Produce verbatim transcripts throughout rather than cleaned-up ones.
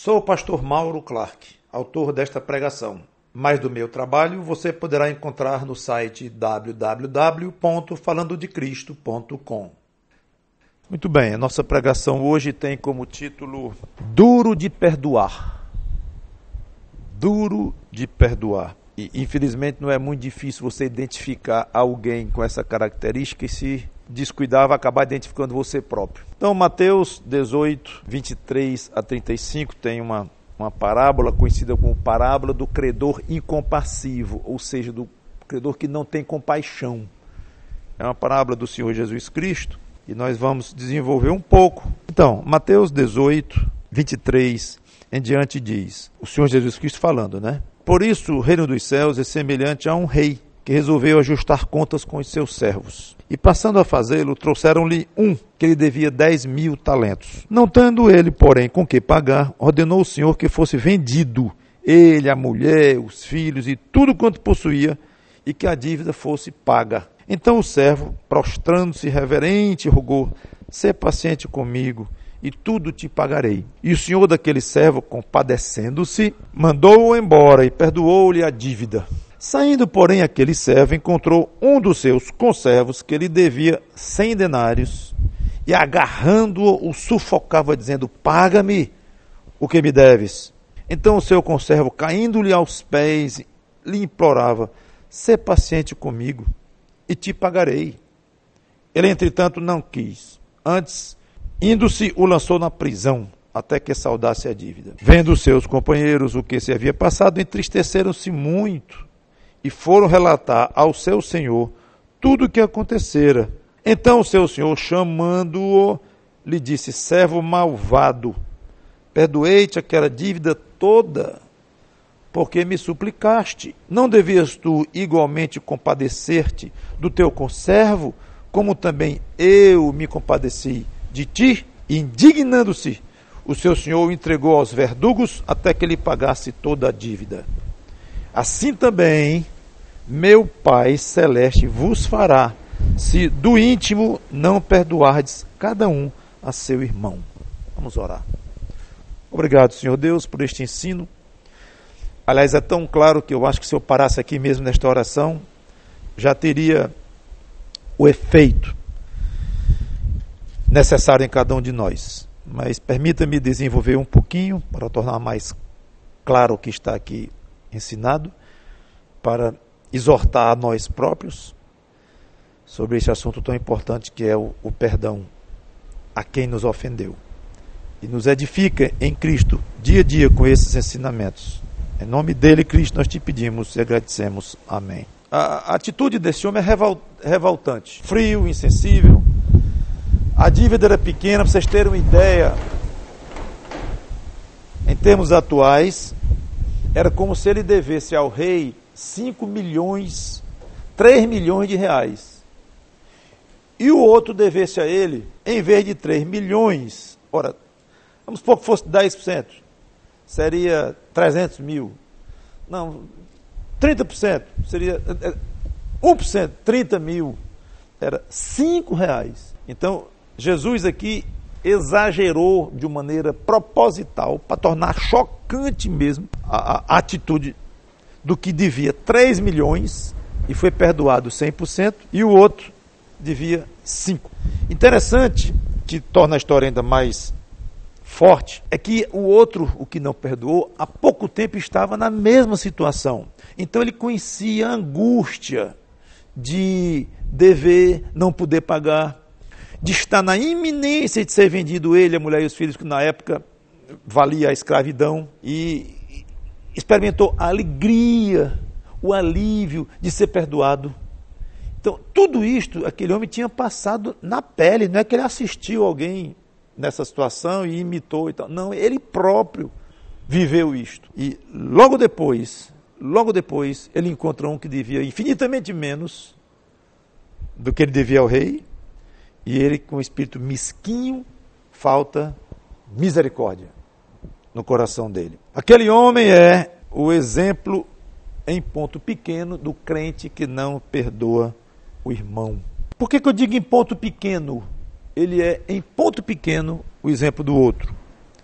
Sou o pastor Mauro Clark, autor desta pregação. Mais do meu trabalho você poderá encontrar no site w w w ponto falando de cristo ponto com. Muito bem, a nossa pregação hoje tem como título Duro de Perdoar. Duro de Perdoar. E infelizmente não é muito difícil você identificar alguém com essa característica e se descuidar vai acabar identificando você próprio. Então Mateus dezoito, vinte e três a trinta e cinco tem uma, uma parábola conhecida como parábola do credor incompassivo, ou seja, do credor que não tem compaixão. É uma parábola do Senhor Jesus Cristo e nós vamos desenvolver um pouco. Então, Mateus dezoito, vinte e três em diante diz, o Senhor Jesus Cristo falando, né? Por isso o reino dos céus é semelhante a um rei que resolveu ajustar contas com os seus servos. E passando a fazê-lo, trouxeram-lhe um que lhe devia dez mil talentos. Não tendo ele, porém, com que pagar, ordenou o Senhor que fosse vendido, ele, a mulher, os filhos e tudo quanto possuía, e que a dívida fosse paga. Então o servo, prostrando-se reverente, rogou, sê paciente comigo, e tudo te pagarei. E o senhor daquele servo, compadecendo-se, mandou-o embora e perdoou-lhe a dívida. Saindo, porém, aquele servo encontrou um dos seus conservos que lhe devia cem denários e, agarrando-o, o sufocava, dizendo, paga-me o que me deves. Então o seu conservo, caindo-lhe aos pés, lhe implorava, sê paciente comigo e te pagarei. Ele, entretanto, não quis. Antes, indo-se, o lançou na prisão, até que saudasse a dívida. Vendo os seus companheiros o que se havia passado, entristeceram-se muito e foram relatar ao seu senhor tudo o que acontecera. Então o seu senhor, chamando-o, lhe disse, servo malvado, perdoei-te aquela dívida toda, porque me suplicaste. Não devias tu igualmente compadecer-te do teu conservo, como também eu me compadeci de ti? Indignando-se, o seu senhor o entregou aos verdugos até que lhe pagasse toda a dívida. Assim também meu Pai Celeste vos fará, se do íntimo não perdoardes cada um a seu irmão. Vamos orar. Obrigado, Senhor Deus, por este ensino. Aliás, é tão claro que eu acho que se eu parasse aqui mesmo nesta oração, já teria o efeito necessário em cada um de nós. Mas permita-me desenvolver um pouquinho para tornar mais claro o que está aqui ensinado, para exortar a nós próprios sobre esse assunto tão importante que é o, o perdão a quem nos ofendeu. E nos edifica em Cristo, dia a dia, com esses ensinamentos. Em nome dele, Cristo, nós te pedimos e agradecemos. Amém. A, a atitude desse homem é revol, revoltante. Frio, insensível. A dívida era pequena, para vocês terem uma ideia, em termos atuais, era como se ele devesse ao rei cinco milhões, três milhões de reais. E o outro devesse a ele, em vez de três milhões, ora, vamos supor que fosse dez por cento, seria trezentos mil. Não, trinta por cento, seria um por cento, trinta mil, era cinco reais. Então, Jesus aqui exagerou de uma maneira proposital para tornar chocante mesmo a, a atitude do que devia três milhões e foi perdoado cem por cento e o outro devia cinco. Interessante, que torna a história ainda mais forte, é que o outro, o que não perdoou, há pouco tempo estava na mesma situação. Então ele conhecia a angústia de dever, não poder pagar, de estar na iminência de ser vendido ele, a mulher e os filhos, que na época valia a escravidão, e experimentou a alegria, o alívio de ser perdoado. Então, tudo isto, aquele homem tinha passado na pele, não é que ele assistiu alguém nessa situação e imitou e tal. Não, ele próprio viveu isto. E logo depois, logo depois, ele encontrou um que devia infinitamente menos do que ele devia ao rei, e ele, com o espírito mesquinho, falta misericórdia no coração dele. Aquele homem é o exemplo, em ponto pequeno, do crente que não perdoa o irmão. Por que que eu digo em ponto pequeno? Ele é, em ponto pequeno, o exemplo do outro.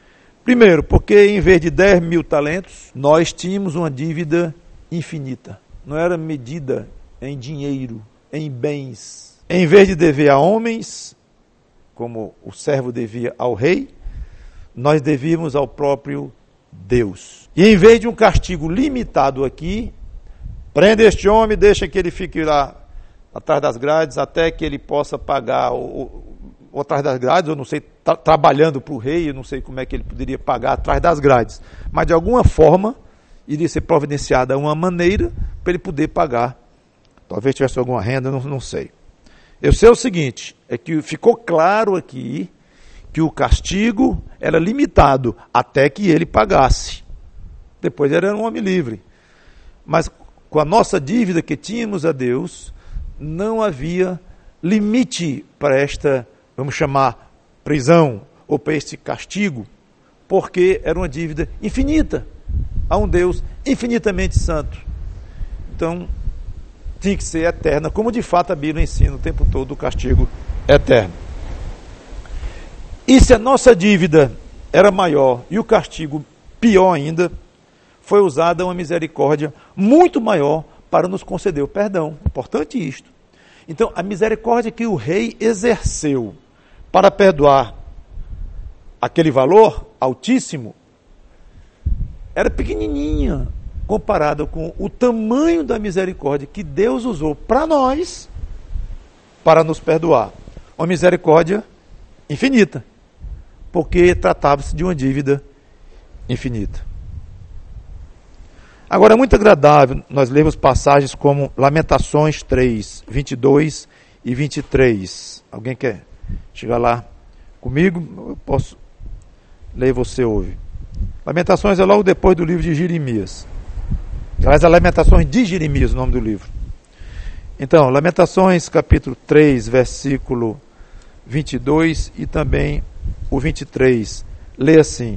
Primeiro, porque em vez de dez mil talentos, nós tínhamos uma dívida infinita. Não era medida em dinheiro, em bens. Em vez de dever a homens, como o servo devia ao rei, nós devíamos ao próprio Deus. E em vez de um castigo limitado aqui, prenda este homem, deixa que ele fique lá atrás das grades, até que ele possa pagar, ou, ou atrás das grades, eu não sei, tra- trabalhando para o rei, eu não sei como é que ele poderia pagar atrás das grades, mas de alguma forma iria ser providenciada uma maneira para ele poder pagar. Talvez tivesse alguma renda, não, não sei. Eu sei o seguinte, é que ficou claro aqui que o castigo era limitado até que ele pagasse. Depois ele era um homem livre. Mas com a nossa dívida que tínhamos a Deus, não havia limite para esta, vamos chamar, prisão ou para este castigo, porque era uma dívida infinita a um Deus infinitamente santo. Então, tinha que ser eterna, como de fato a Bíblia ensina o tempo todo o castigo eterno. E se a nossa dívida era maior e o castigo pior ainda, foi usada uma misericórdia muito maior para nos conceder o perdão. Importante isto. Então, a misericórdia que o rei exerceu para perdoar aquele valor altíssimo era pequenininha comparada com o tamanho da misericórdia que Deus usou para nós para nos perdoar. Uma misericórdia infinita, porque tratava-se de uma dívida infinita. Agora, é muito agradável nós lermos passagens como Lamentações três, vinte e dois e vinte e três. Alguém quer chegar lá comigo? Eu posso ler e você ouve. Lamentações é logo depois do livro de Jeremias. Aliás, é Lamentações de Jeremias, o nome do livro. Então, Lamentações capítulo três, versículo vinte e dois e também o vinte e três. Lê assim.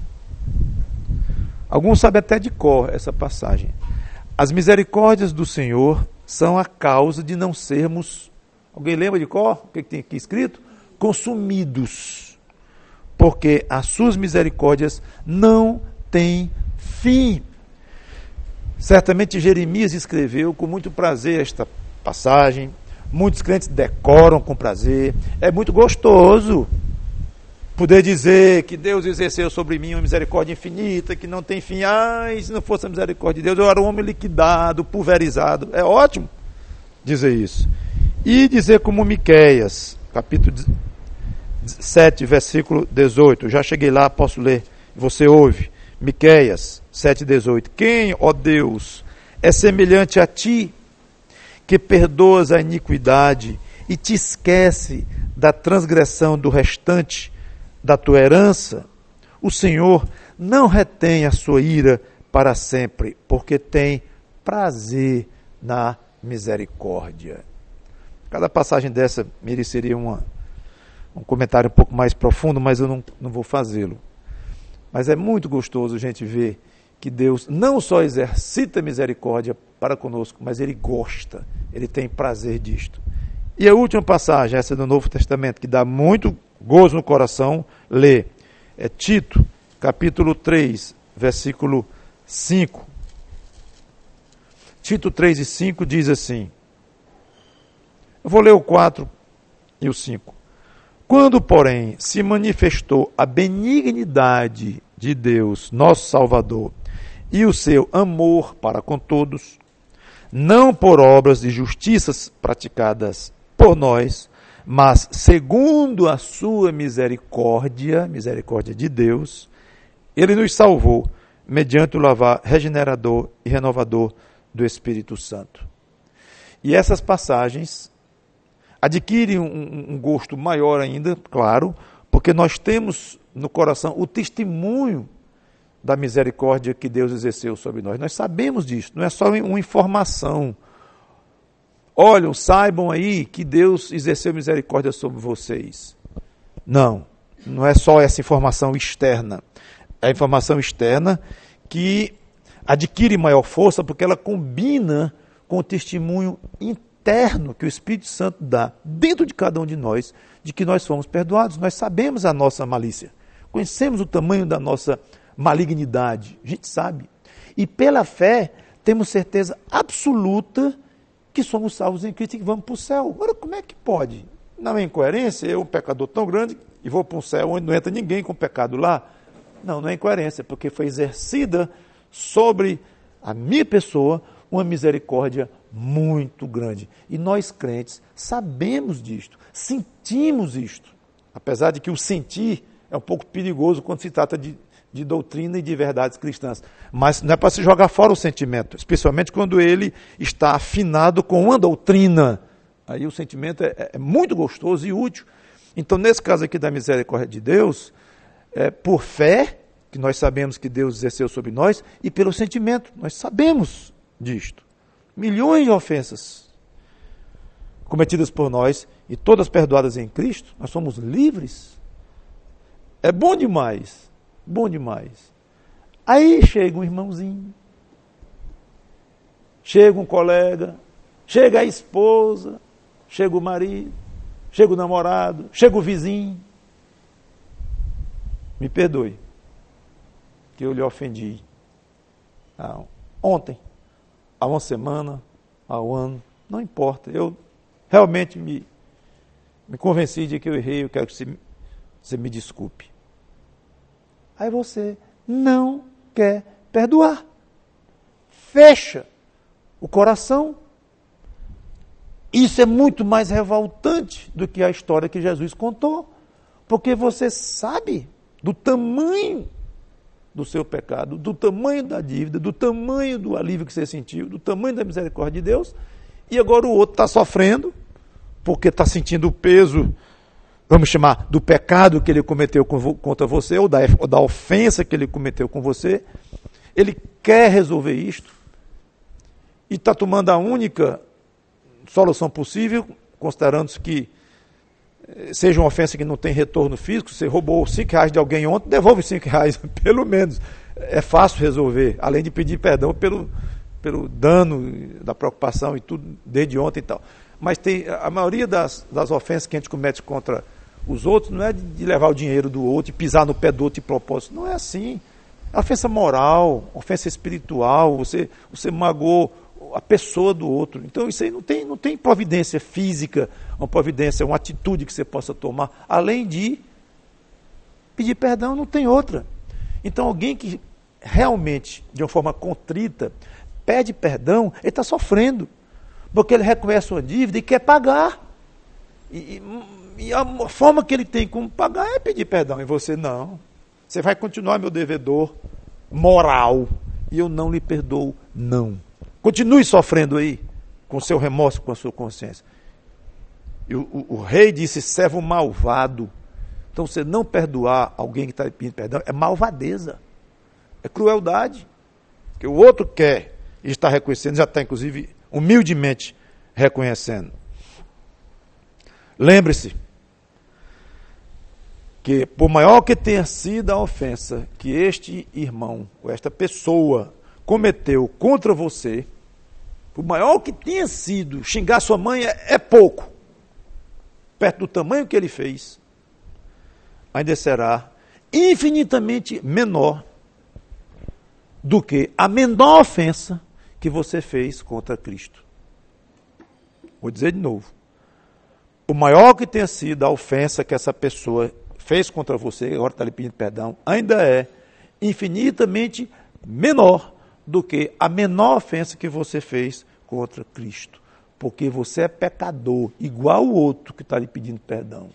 Alguns sabem até de cor essa passagem. As misericórdias do Senhor são a causa de não sermos, alguém lembra de cor? O que tem aqui escrito? Consumidos. Porque as suas misericórdias não têm fim. Certamente Jeremias escreveu com muito prazer esta passagem. Muitos crentes decoram com prazer. É muito gostoso poder dizer que Deus exerceu sobre mim uma misericórdia infinita, que não tem fim. Ai, se não fosse a misericórdia de Deus, eu era um homem liquidado, pulverizado. É ótimo dizer isso. E dizer como Miqueias, capítulo sete, versículo dezoito. Já cheguei lá, posso ler. Você ouve. Miqueias sete, dezoito. Quem, ó Deus, é semelhante a ti, que perdoas a iniquidade e te esquece da transgressão do restante da tua herança? O Senhor não retém a sua ira para sempre, porque tem prazer na misericórdia. Cada passagem dessa mereceria uma, um comentário um pouco mais profundo, mas eu não, não vou fazê-lo. Mas é muito gostoso a gente ver que Deus não só exercita misericórdia para conosco, mas Ele gosta, Ele tem prazer disto. E a última passagem, essa do Novo Testamento, que dá muito gozo no coração, lê, é Tito, capítulo três, versículo cinco. Tito três e cinco diz assim, eu vou ler o quatro e o cinco. Quando, porém, se manifestou a benignidade de Deus, nosso Salvador, e o seu amor para com todos, não por obras de justiças praticadas por nós, mas segundo a sua misericórdia, misericórdia de Deus, Ele nos salvou mediante o lavar regenerador e renovador do Espírito Santo. E essas passagens adquirem um, um gosto maior ainda, claro, porque nós temos no coração o testemunho da misericórdia que Deus exerceu sobre nós. Nós sabemos disso, não é só uma informação. Olhem, saibam aí que Deus exerceu misericórdia sobre vocês. Não, não é só essa informação externa. É a informação externa que adquire maior força porque ela combina com o testemunho interno que o Espírito Santo dá dentro de cada um de nós, de que nós fomos perdoados. Nós sabemos a nossa malícia. conhecemos o tamanho da nossa malignidade, a gente sabe. E pela fé, temos certeza absoluta que somos salvos em Cristo e que vamos para o céu. Agora, como é que pode? Não é incoerência, eu, um pecador tão grande, e vou para um céu onde não entra ninguém com pecado lá? Não, não é incoerência, porque foi exercida sobre a minha pessoa uma misericórdia muito grande. E nós crentes sabemos disto, sentimos isto. Apesar de que o sentir é um pouco perigoso quando se trata de, de doutrina e de verdades cristãs. Mas não é para se jogar fora o sentimento, especialmente quando ele está afinado com uma doutrina. Aí o sentimento é, é muito gostoso e útil. Então, nesse caso aqui da misericórdia de Deus, é por fé, que nós sabemos que Deus exerceu sobre nós, e pelo sentimento, nós sabemos disto. Milhões de ofensas cometidas por nós, e todas perdoadas em Cristo, nós somos livres. É bom demais, bom demais. Aí chega um irmãozinho, chega um colega, chega a esposa, chega o marido, chega o namorado, chega o vizinho. Me perdoe, que eu lhe ofendi. Ah, ontem, há uma semana, há um ano, não importa. Eu realmente me, me convenci de que eu errei, eu quero que você, você me desculpe. Aí você não quer perdoar. Fecha o coração. Isso é muito mais revoltante do que a história que Jesus contou, porque você sabe do tamanho do seu pecado, do tamanho da dívida, do tamanho do alívio que você sentiu, do tamanho da misericórdia de Deus, e agora o outro está sofrendo, porque está sentindo o peso, vamos chamar, do pecado que ele cometeu contra você, ou da, ou da ofensa que ele cometeu com você. Ele quer resolver isto, e está tomando a única solução possível, considerando-se que seja uma ofensa que não tem retorno físico. Você roubou cinco reais de alguém ontem, devolve cinco reais, pelo menos. É fácil resolver, além de pedir perdão pelo, pelo dano, da preocupação e tudo, desde ontem e tal. Mas tem, a maioria das, das ofensas que a gente comete contra os outros não é de, de levar o dinheiro do outro e pisar no pé do outro de propósito. Não é assim. É ofensa moral, ofensa espiritual, você, você magoou a pessoa do outro. Então isso aí não tem, não tem providência física, uma providência, uma atitude que você possa tomar, além de pedir perdão, não tem outra. Então alguém que realmente, de uma forma contrita, pede perdão, ele está sofrendo, porque ele reconhece uma dívida e quer pagar. E, e, e a forma que ele tem como pagar é pedir perdão, e você não. Você vai continuar meu devedor moral, e eu não lhe perdoo, não. Continue sofrendo aí, com seu remorso, com a sua consciência. E o, o, o rei disse, servo malvado. Então, você não perdoar alguém que está pedindo perdão é malvadeza, é crueldade. Que o outro quer e está reconhecendo, já está, inclusive, humildemente reconhecendo. Lembre-se que, por maior que tenha sido a ofensa que este irmão, ou esta pessoa, cometeu contra você, por maior que tenha sido, xingar sua mãe é, é pouco, perto do tamanho que ele fez, ainda será infinitamente menor do que a menor ofensa que você fez contra Cristo. Vou dizer de novo. O maior que tenha sido a ofensa que essa pessoa fez contra você, agora está lhe pedindo perdão, ainda é infinitamente menor do que a menor ofensa que você fez contra Cristo. Porque você é pecador, igual o outro que está lhe pedindo perdão.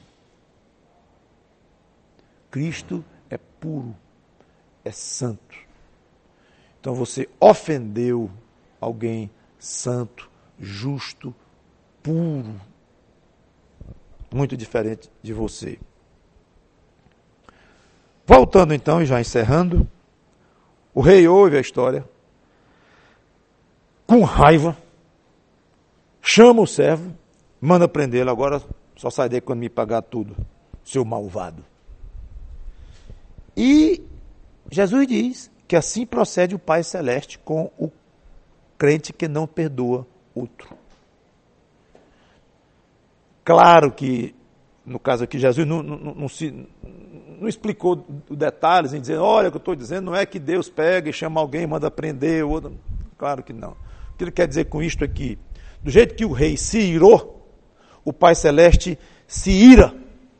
Cristo é puro, é santo. Então você ofendeu alguém santo, justo, puro, muito diferente de você. Voltando então, e já encerrando, o rei ouve a história, com raiva, chama o servo, manda prendê-lo, agora só sai daí quando me pagar tudo, seu malvado. E Jesus diz que assim procede o Pai Celeste com o crente que não perdoa outro. Claro que no caso aqui, Jesus não, não, não, se, não explicou detalhes em dizer, olha, o que eu estou dizendo não é que Deus pega e chama alguém, manda prender, ou... claro que não. O que ele quer dizer com isto aqui? Do jeito que o rei se irou, o Pai Celeste se ira.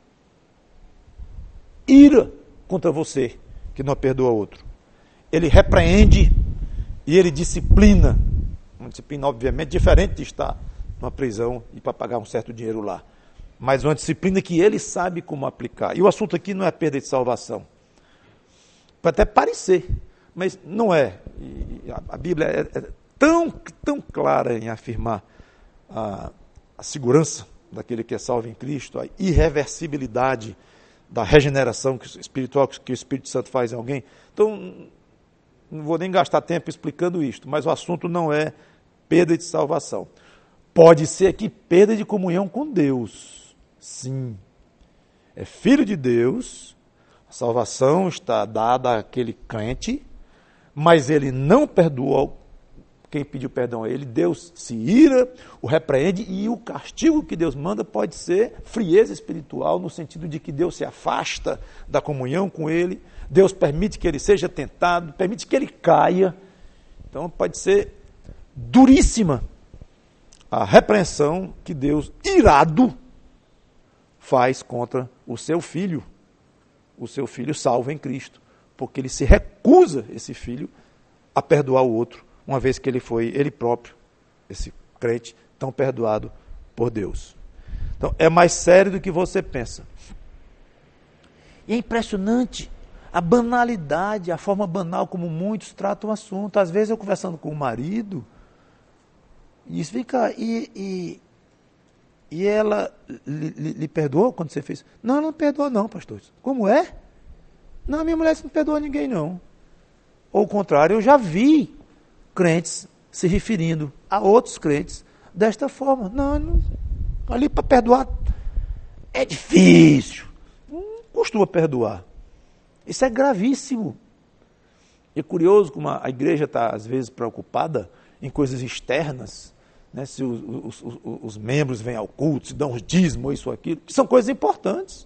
Ira contra você, que não perdoa outro. Ele repreende e ele disciplina. Uma disciplina, obviamente, diferente de estar numa prisão e para pagar um certo dinheiro lá. Mas uma disciplina que ele sabe como aplicar. E o assunto aqui não é perda de salvação. Pode até parecer, mas não é. E a Bíblia é, é tão, tão clara em afirmar a, a segurança daquele que é salvo em Cristo, a irreversibilidade da regeneração espiritual que o Espírito Santo faz em alguém. Então, não vou nem gastar tempo explicando isto, mas o assunto não é perda de salvação. Pode ser que perda de comunhão com Deus. Sim. É filho de Deus, a salvação está dada àquele crente, mas ele não perdoa quem pediu perdão a ele. Deus se ira, o repreende, e o castigo que Deus manda pode ser frieza espiritual, no sentido de que Deus se afasta da comunhão com ele, Deus permite que ele seja tentado, permite que ele caia. Então pode ser duríssima a repreensão que Deus, irado, faz contra o seu filho, o seu filho salvo em Cristo, porque ele se recusa, esse filho, a perdoar o outro, uma vez que ele foi, ele próprio, esse crente, tão perdoado por Deus. Então, é mais sério do que você pensa. E é impressionante a banalidade, a forma banal como muitos tratam o assunto. Às vezes eu conversando com o marido, e isso fica, e, e, e ela lhe, lhe, lhe perdoou quando você fez? Não, ela não perdoou não, pastor. Como é? Não, minha mulher não perdoa ninguém não. Ou o contrário, eu já vi crentes se referindo a outros crentes desta forma. Não, não ali para perdoar é difícil. Não costuma perdoar. Isso é gravíssimo. É curioso como a igreja está, às vezes, preocupada em coisas externas, né? Se os, os, os, os membros vêm ao culto, se dão os dízimos, isso ou aquilo, que são coisas importantes.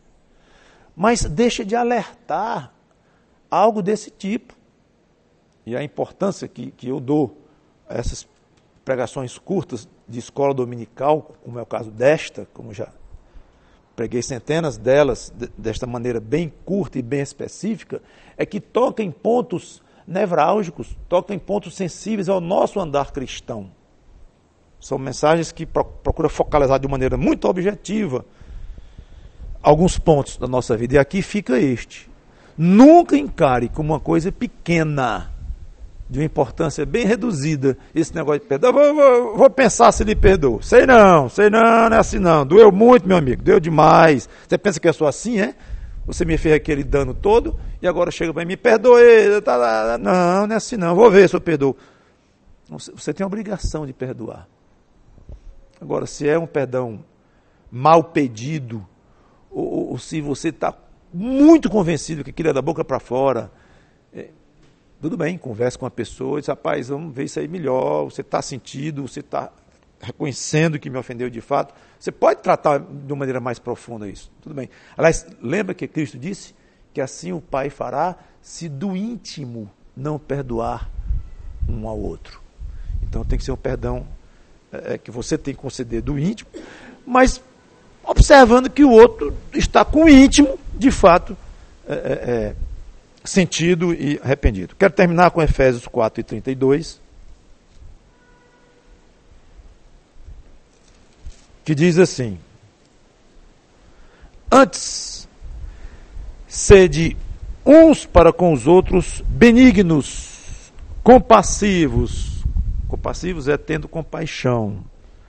Mas deixa de alertar algo desse tipo. E a importância que, que eu dou a essas pregações curtas de escola dominical, como é o caso desta, como já preguei centenas delas, de, desta maneira bem curta e bem específica, é que toca em pontos nevrálgicos, toca em pontos sensíveis ao nosso andar cristão. São mensagens que pro, procuram focalizar de maneira muito objetiva alguns pontos da nossa vida. E aqui fica este. Nunca encare como uma coisa pequena, de uma importância bem reduzida, esse negócio de perdão. Vou, vou, vou pensar se ele perdoou. Sei não, sei não, não é assim não. Doeu muito, meu amigo, doeu demais. Você pensa que eu sou assim, é? Você me fez aquele dano todo e agora chega para mim, me perdoe. Tá lá. Não, não é assim não, vou ver se eu perdoo. Você tem a obrigação de perdoar. Agora, se é um perdão mal pedido, ou, ou se você está muito convencido que aquilo é da boca para fora, é, tudo bem, converse com a pessoa e diz, rapaz, vamos ver isso aí melhor, você está sentindo, você está reconhecendo que me ofendeu de fato. Você pode tratar de uma maneira mais profunda isso, tudo bem. Aliás, lembra que Cristo disse que assim o Pai fará se do íntimo não perdoar um ao outro. Então tem que ser um perdão é, que você tem que conceder do íntimo, mas observando que o outro está com o íntimo, de fato, é, é, sentido e arrependido. Quero terminar com Efésios quatro e trinta e dois, que diz assim: antes, sede uns para com os outros benignos, compassivos. Compassivos é tendo compaixão,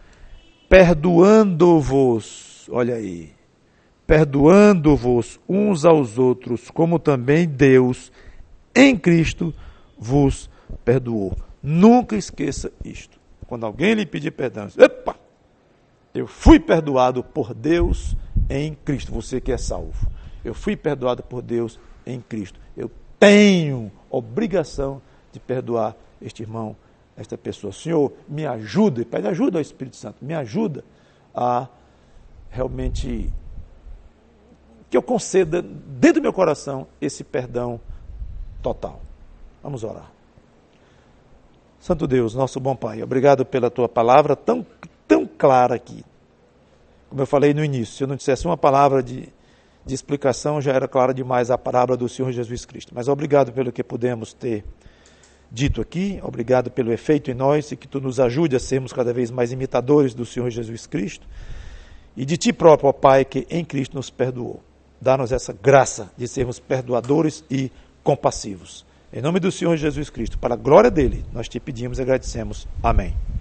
perdoando-vos, olha aí, perdoando-vos uns aos outros, como também Deus, em Cristo, vos perdoou. Nunca esqueça isto. Quando alguém lhe pedir perdão, epa, eu fui perdoado por Deus em Cristo. Você que é salvo. Eu fui perdoado por Deus em Cristo. Eu tenho obrigação de perdoar este irmão, esta pessoa. Senhor, me ajuda, pede ajuda ao Espírito Santo, me ajuda a realmente que eu conceda dentro do meu coração esse perdão total. Vamos orar. Santo Deus, nosso bom Pai, obrigado pela tua palavra tão, tão clara aqui. Como eu falei no início, se eu não dissesse uma palavra de, de explicação, já era clara demais a palavra do Senhor Jesus Cristo. Mas obrigado pelo que pudemos ter dito aqui, obrigado pelo efeito em nós e que tu nos ajude a sermos cada vez mais imitadores do Senhor Jesus Cristo e de ti próprio, ó Pai, que em Cristo nos perdoou. Dá-nos essa graça de sermos perdoadores e compassivos. Em nome do Senhor Jesus Cristo, para a glória dele, nós te pedimos e agradecemos. Amém.